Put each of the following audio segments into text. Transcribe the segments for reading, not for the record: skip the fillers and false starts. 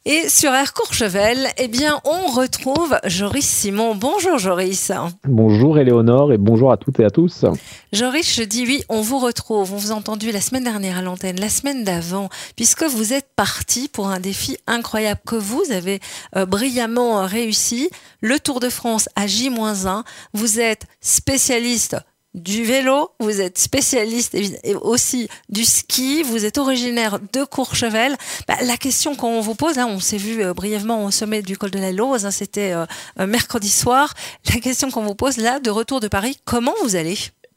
Et sur Air Courchevel, eh bien, on retrouve Joris Simon. Bonjour Joris. Bonjour Éléonore et bonjour à toutes et à tous. Joris, je dis oui, on vous retrouve. On vous a entendu la semaine dernière à l'antenne, la semaine d'avant, puisque vous êtes parti pour un défi incroyable que vous avez brillamment réussi. Le Tour de France à J-1. Vous êtes spécialiste du vélo, vous êtes spécialiste et aussi du ski, vous êtes originaire de Courchevel. La question qu'on vous pose, on s'est vu brièvement au sommet du col de la Lauze, c'était mercredi soir. La question qu'on vous pose là, de retour de Paris, comment vous allez ?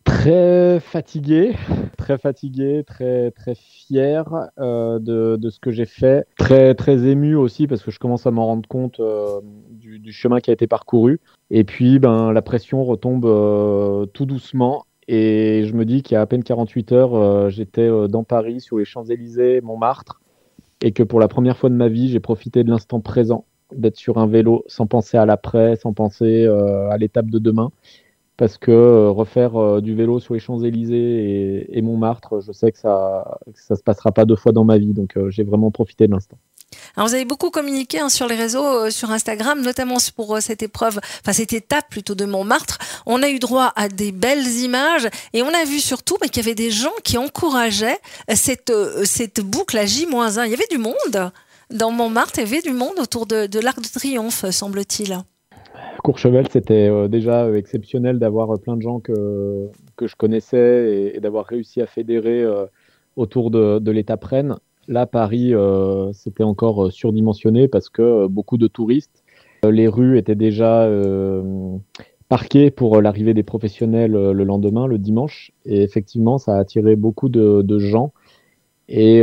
Très fatigué, très fier de ce que j'ai fait. Très ému aussi parce que je commence à m'en rendre compte du chemin qui a été parcouru. Et puis, la pression retombe tout doucement. Et je me dis qu'il y a à peine 48 heures, j'étais dans Paris, sur les Champs-Élysées, Montmartre, et que pour la première fois de ma vie, j'ai profité de l'instant présent, d'être sur un vélo sans penser à l'après, sans penser à l'étape de demain. Parce que refaire du vélo sur les Champs-Élysées et Montmartre, je sais que ça se passera pas deux fois dans ma vie. Donc, j'ai vraiment profité de l'instant. Alors vous avez beaucoup communiqué sur les réseaux, sur Instagram, notamment pour cette épreuve, cette étape plutôt de Montmartre. On a eu droit à des belles images et on a vu surtout qu'il y avait des gens qui encourageaient cette boucle à J-1. Il y avait du monde dans Montmartre, il y avait du monde autour de l'Arc de Triomphe, semble-t-il. Courchevel, c'était déjà exceptionnel d'avoir plein de gens que je connaissais et d'avoir réussi à fédérer autour de l'étape Rennes. Là, Paris, c'était encore surdimensionné parce que beaucoup de touristes. Les rues étaient déjà parquées pour l'arrivée des professionnels le lendemain, le dimanche. Et effectivement, ça a attiré beaucoup de gens. Et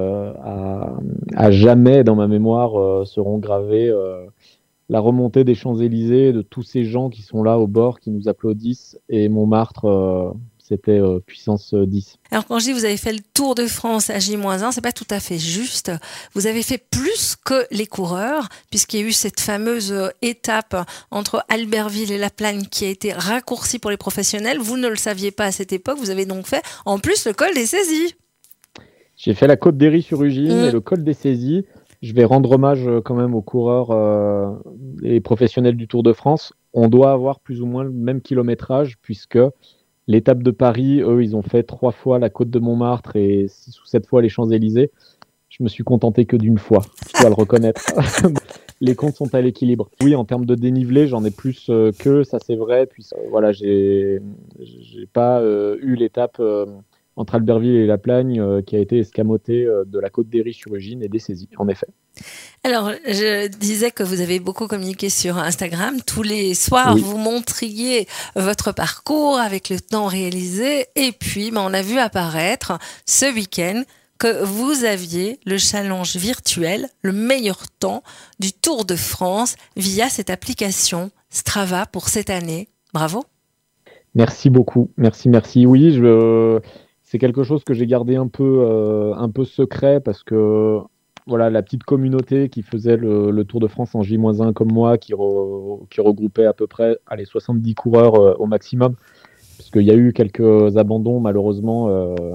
à jamais dans ma mémoire seront gravés la remontée des Champs-Élysées, de tous ces gens qui sont là au bord, qui nous applaudissent. Et Montmartre, c'était puissance 10. Alors quand je dis vous avez fait le Tour de France à J-1, c'est pas tout à fait juste. Vous avez fait plus que les coureurs, puisqu'il y a eu cette fameuse étape entre Albertville et La Plagne qui a été raccourcie pour les professionnels. Vous ne le saviez pas à cette époque, vous avez donc fait en plus le col des Saisies. J'ai fait la Côte d'Héry-sur-Ugine et le col des Saisies. Je vais rendre hommage quand même aux coureurs et professionnels du Tour de France. On doit avoir plus ou moins le même kilométrage puisque l'étape de Paris, eux, ils ont fait 3 fois la côte de Montmartre et 6 ou 7 fois les Champs-Élysées. Je me suis contenté que d'une fois, je dois le reconnaître. Les comptes sont à l'équilibre. Oui, en termes de dénivelé, j'en ai plus qu'eux, ça c'est vrai. Puis voilà, j'ai pas eu l'étape entre Albertville et La Plagne qui a été escamotée de la côte d'Héry-sur-Ugine et des Saisies, en effet. Alors, je disais que vous avez beaucoup communiqué sur Instagram. Tous les soirs, Oui. vous montriez votre parcours avec le temps réalisé. Et puis, on a vu apparaître ce week-end que vous aviez le challenge virtuel, le meilleur temps du Tour de France via cette application Strava pour cette année. Bravo. Merci beaucoup. Merci. Oui, c'est quelque chose que j'ai gardé un peu secret parce que voilà, la petite communauté qui faisait le Tour de France en J-1 comme moi, qui regroupait à peu près 70 coureurs au maximum, parce qu'il y a eu quelques abandons malheureusement.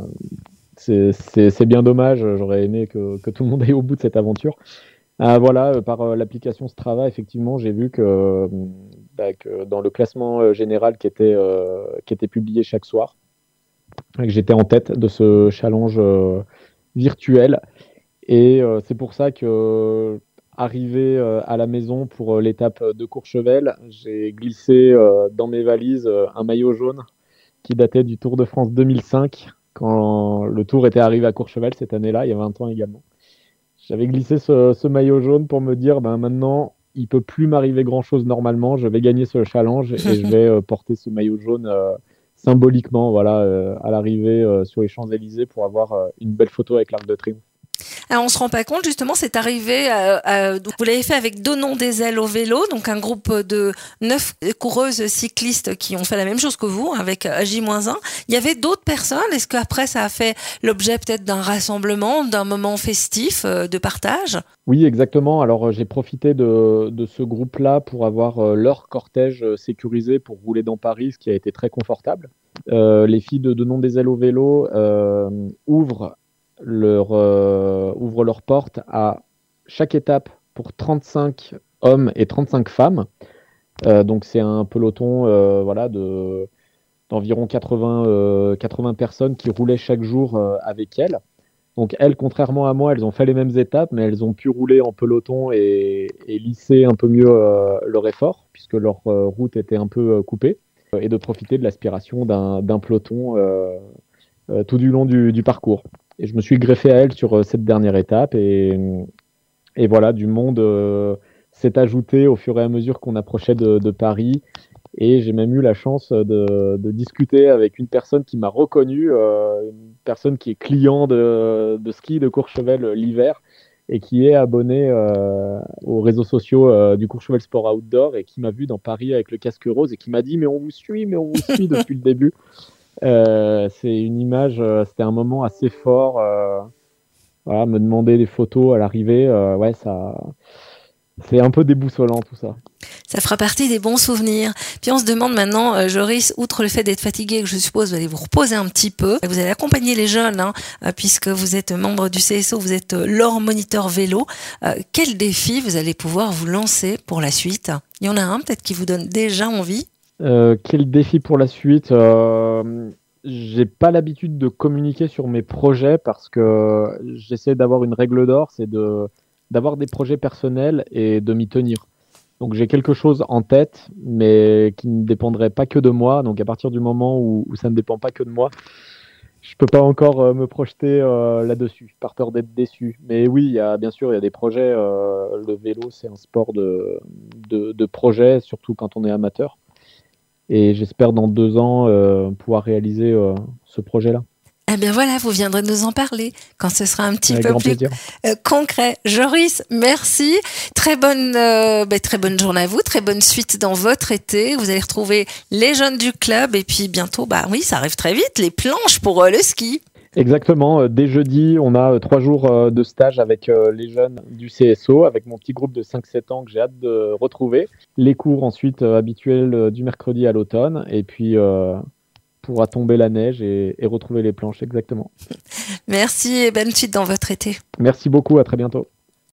C'est bien dommage, j'aurais aimé que tout le monde aille au bout de cette aventure. Voilà, par l'application Strava, effectivement, j'ai vu que dans le classement général qui était publié chaque soir, que j'étais en tête de ce challenge virtuel. Et c'est pour ça que, arrivé à la maison pour l'étape de Courchevel, j'ai glissé dans mes valises un maillot jaune qui datait du Tour de France 2005, quand le Tour était arrivé à Courchevel cette année-là, il y a 20 ans également. J'avais glissé ce maillot jaune pour me dire, maintenant, il peut plus m'arriver grand-chose normalement, je vais gagner ce challenge et je vais porter ce maillot jaune symboliquement, voilà, à l'arrivée sur les Champs-Élysées pour avoir une belle photo avec l'Arc de Triomphe. Alors, on se rend pas compte, justement, c'est arrivé, vous l'avez fait avec Donnons des ailes au vélo, donc un groupe de 9 coureuses cyclistes qui ont fait la même chose que vous, avec J-1. Il y avait d'autres personnes. Est-ce qu'après, ça a fait l'objet peut-être d'un rassemblement, d'un moment festif, de partage? Oui, exactement. Alors, j'ai profité de ce groupe-là pour avoir leur cortège sécurisé pour rouler dans Paris, ce qui a été très confortable. Les filles de Donnons des ailes au vélo ouvrent leurs portes à chaque étape pour 35 hommes et 35 femmes. Donc c'est un peloton voilà, d'environ 80 personnes qui roulaient chaque jour avec elles. Donc elles, contrairement à moi, elles ont fait les mêmes étapes, mais elles ont pu rouler en peloton et lisser un peu mieux leur effort, puisque leur route était un peu coupée, et de profiter de l'aspiration d'un peloton tout du long du parcours. Et je me suis greffé à elles sur cette dernière étape, et voilà, du monde s'est ajouté au fur et à mesure qu'on approchait de Paris. Et j'ai même eu la chance de discuter avec une personne qui m'a reconnu, une personne qui est client de ski de Courchevel l'hiver et qui est abonné aux réseaux sociaux du Courchevel Sport Outdoor et qui m'a vu dans Paris avec le casque rose et qui m'a dit mais on vous suit depuis le début. C'est une image, c'était un moment assez fort. Voilà, me demander des photos à l'arrivée, ouais, c'est un peu déboussolant tout ça. Ça fera partie des bons souvenirs. Puis on se demande maintenant, Joris, outre le fait d'être fatigué, que je suppose vous allez vous reposer un petit peu, vous allez accompagner les jeunes, puisque vous êtes membre du CSO, vous êtes leur moniteur vélo. Quel défi vous allez pouvoir vous lancer pour la suite? Il y en a un peut-être qui vous donne déjà envie? Quel défi pour la suite? J'ai pas l'habitude de communiquer sur mes projets parce que j'essaie d'avoir une règle d'or, c'est d'avoir des projets personnels et de m'y tenir. Donc j'ai quelque chose en tête, mais qui ne dépendrait pas que de moi. Donc à partir du moment où ça ne dépend pas que de moi, je peux pas encore me projeter là-dessus, par peur d'être déçu. Mais oui, bien sûr, il y a des projets. Le vélo, c'est un sport de projet, surtout quand on est amateur. Et j'espère dans 2 ans pouvoir réaliser ce projet-là. Eh bien voilà, vous viendrez nous en parler quand ce sera un petit Avec peu grand plus plaisir. Concret. Joris, merci. Très bonne journée à vous, très bonne suite dans votre été. Vous allez retrouver les jeunes du club et puis bientôt, oui, ça arrive très vite, les planches pour le ski. Exactement. Dès jeudi, on a 3 jours de stage avec les jeunes du CSO, avec mon petit groupe de 5-7 ans que j'ai hâte de retrouver. Les cours ensuite habituels du mercredi à l'automne. Et puis, pourra tomber la neige et retrouver les planches, exactement. Merci et bonne suite dans votre été. Merci beaucoup, à très bientôt.